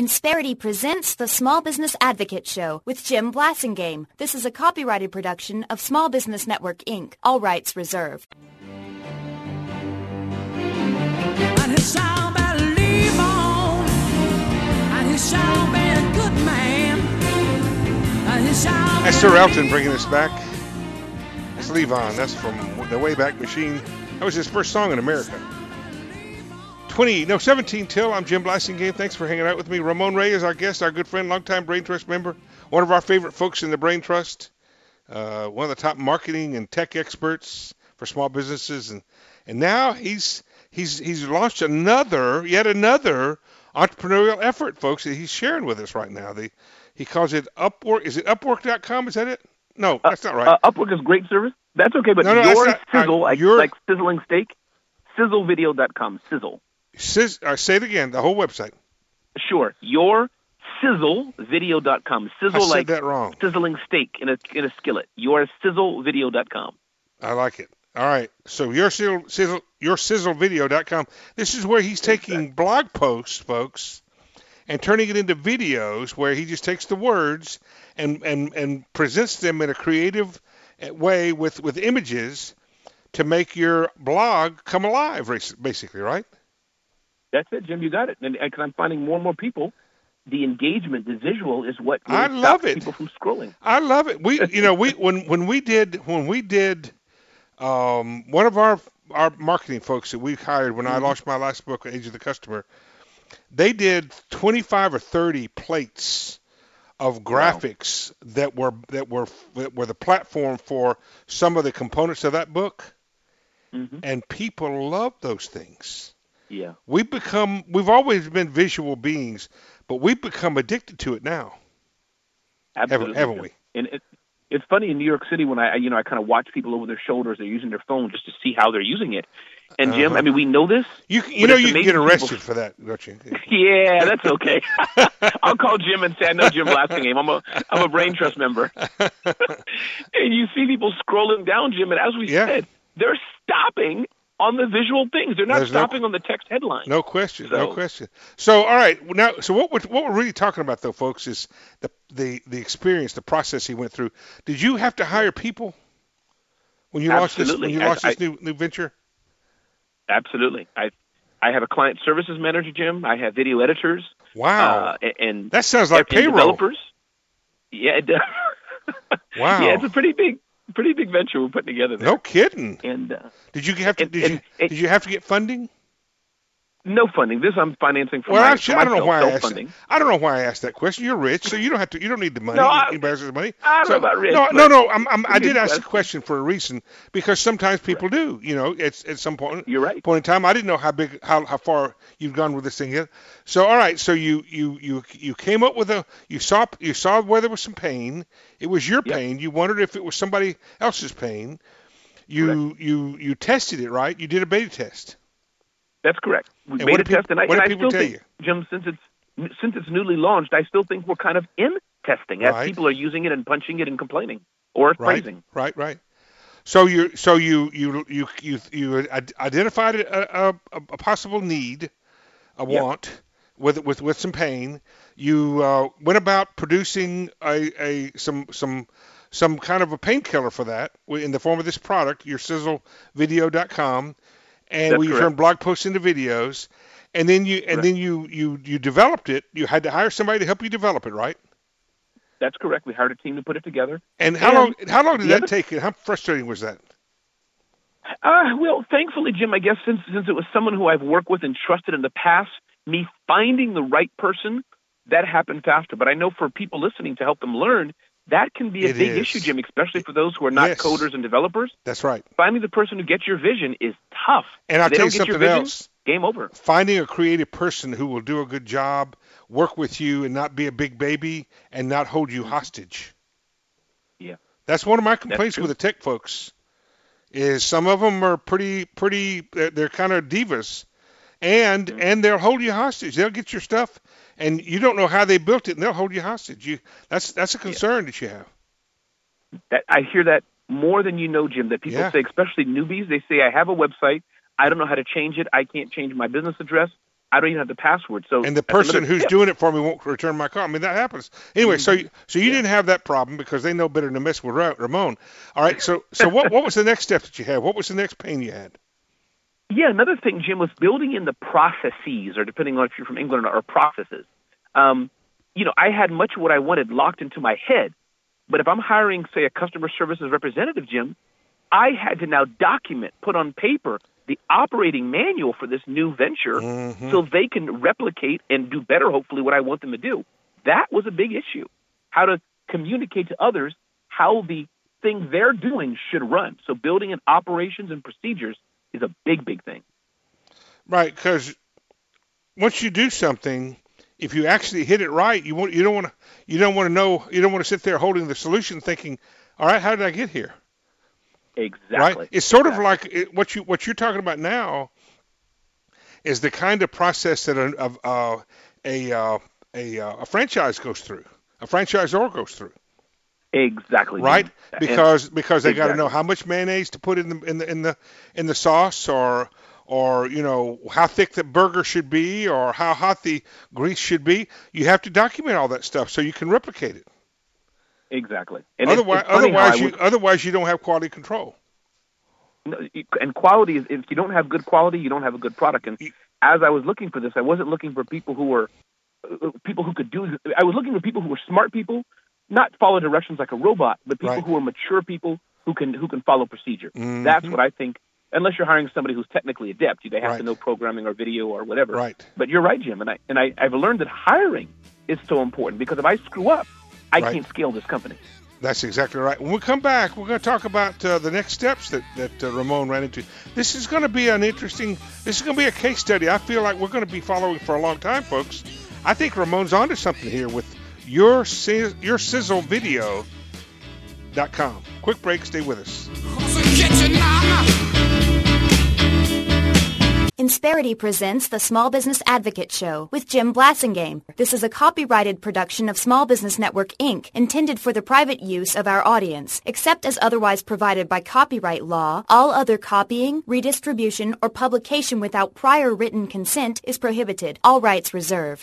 Insperity presents the Small Business Advocate Show with Jim Blasingame. This is a copyrighted production of Small Business Network, Inc. All rights reserved. And he shall believe on, and he shall be a good man, and he shall That's Sir Elton bringing us back. That's Levon. That's from the Wayback Machine. That was his first song in America. 17 till. I'm Jim Blasingame. Thanks for hanging out with me. Ramon Ray is our guest, our good friend, longtime Brain Trust member, one of our favorite folks in the Brain Trust, one of the top marketing and tech experts for small businesses, and now he's launched yet another entrepreneurial effort, folks, that he's sharing with us right now. He calls it Upwork. Is it Upwork.com? Is that it? No, that's not right. Upwork is great service. That's okay, but Sizzle, like sizzling steak, sizzlevideo.com. Sizzle. Say it again, the whole website. Sure. Sizzlevideo.com. Sizzle, I said like that wrong. Sizzling steak in a skillet. Sizzlevideo.com. I like it. All right. So sizzlevideo.com. This is where he's taking blog posts, folks, and turning it into videos where he just takes the words and presents them in a creative way with images to make your blog come alive, basically, right? That's it, Jim. You got it. And because I'm finding more and more people, the engagement, the visual is what I love it. People from scrolling. I love it. When we did one of our marketing folks that we hired when I launched my last book, Age of the Customer, they did 25 or 30 plates of graphics that were the platform for some of the components of that book, and people love those things. Yeah, we've always been visual beings, but we've become addicted to it now. Absolutely, haven't we? And it's funny in New York City when I kind of watch people over their shoulders. They're using their phone just to see how they're using it. And Jim, I mean, we know this. You can get arrested for that, don't you? Yeah, that's okay. I'll call Jim and say I know Jim Blasingame. I'm a Brain Trust member. And you see people scrolling down, Jim, and as we said, they're stopping on the visual things. They're not stopping on the text headline. No question. So, all right. Now, so what we're really talking about, though, folks, is the experience, the process he went through. Did you have to hire people when you launched this new venture? Absolutely. I have a client services manager, Jim. I have video editors. Wow. And that sounds like payroll. Developers. Yeah, it does. Wow. Yeah, it's a pretty big venture we're putting together there. No kidding. And did you have to get funding? No funding. This I'm financing from I don't know why I asked that question. You're rich, so you don't need the money. Anybody else's money. I don't know about rich. No. I did ask the question for a reason, because sometimes people do. It's at some point. You're right. Point in time, I didn't know how far you've gone with this thing yet. So all right. So you came up with you saw where there was some pain. It was your pain. You wondered if it was somebody else's pain. You tested it, right? You did a beta test. That's correct. We made a test, and I still think, Jim, since it's newly launched, I still think we're kind of in testing as people are using it and punching it and complaining or praising. Right. So you identified a possible need, a want with some pain. You went about producing some kind of a painkiller for that in the form of this product, your sizzlevideo.com. And we turned blog posts into videos, and then you developed it. You had to hire somebody to help you develop it, right? That's correct. We hired a team to put it together. And how long did that take? And how frustrating was that? Well, thankfully, Jim, I guess since it was someone who I've worked with and trusted in the past, me finding the right person, that happened faster. But I know for people listening, to help them learn, that can be a big issue, Jim, especially for those who are not coders and developers. That's right. Finding the person who gets your vision is tough. And I'll tell you something else. Game over. Finding a creative person who will do a good job, work with you, and not be a big baby, and not hold you hostage. Yeah. That's one of my complaints with the tech folks, is some of them are pretty. They're kind of divas, and they'll hold you hostage. They'll get your stuff, and you don't know how they built it, and they'll hold you hostage. That's a concern that you have. I hear that more than you know, Jim, that people say, especially newbies, they say, I have a website, I don't know how to change it, I can't change my business address. I don't even have the password. So and the person who's doing it for me won't return my call. I mean, that happens. Anyway, so you didn't have that problem because they know better than to mess with Ramon. All right, so what was the next step that you had? What was the next pain you had? Yeah, another thing, Jim, was building in the processes, or depending on if you're from England, or processes. I had much of what I wanted locked into my head. But if I'm hiring, say, a customer services representative, Jim, I had to now document, put on paper, the operating manual for this new venture so they can replicate and do better, hopefully, what I want them to do. That was a big issue, how to communicate to others how the thing they're doing should run. So building in operations and procedures is a big, big thing. Right, because once you do something, if you actually hit it right, you don't want to sit there holding the solution thinking, all right, how did I get here? Exactly. Right? It's sort of like what you're talking about now is the kind of process that a franchise goes through, a franchisor goes through. Exactly. Right? Because they got to know how much mayonnaise to put in the sauce, or how thick the burger should be, or how hot the grease should be. You have to document all that stuff so you can replicate it. Exactly. And otherwise you don't have quality control. And quality is, if you don't have good quality, you don't have a good product. And as I was looking for this, I wasn't looking for people who could do. I was looking for people who were smart people, not follow directions like a robot, but people who are mature people who can follow procedure. Mm-hmm. That's what I think. Unless you're hiring somebody who's technically adept, they have to know programming or video or whatever. Right. But you're right, Jim, and I've learned that hiring is so important, because if I screw up, I can't scale this company. That's exactly right. When we come back, we're going to talk about the next steps that Ramon ran into. This is going to be this is going to be a case study I feel like we're going to be following for a long time, folks. I think Ramon's onto something here with YourSizzleVideo.com. Quick break, stay with us. Insperity presents the Small Business Advocate Show with Jim Blasingame. This is a copyrighted production of Small Business Network, Inc., intended for the private use of our audience. Except as otherwise provided by copyright law, all other copying, redistribution, or publication without prior written consent is prohibited. All rights reserved.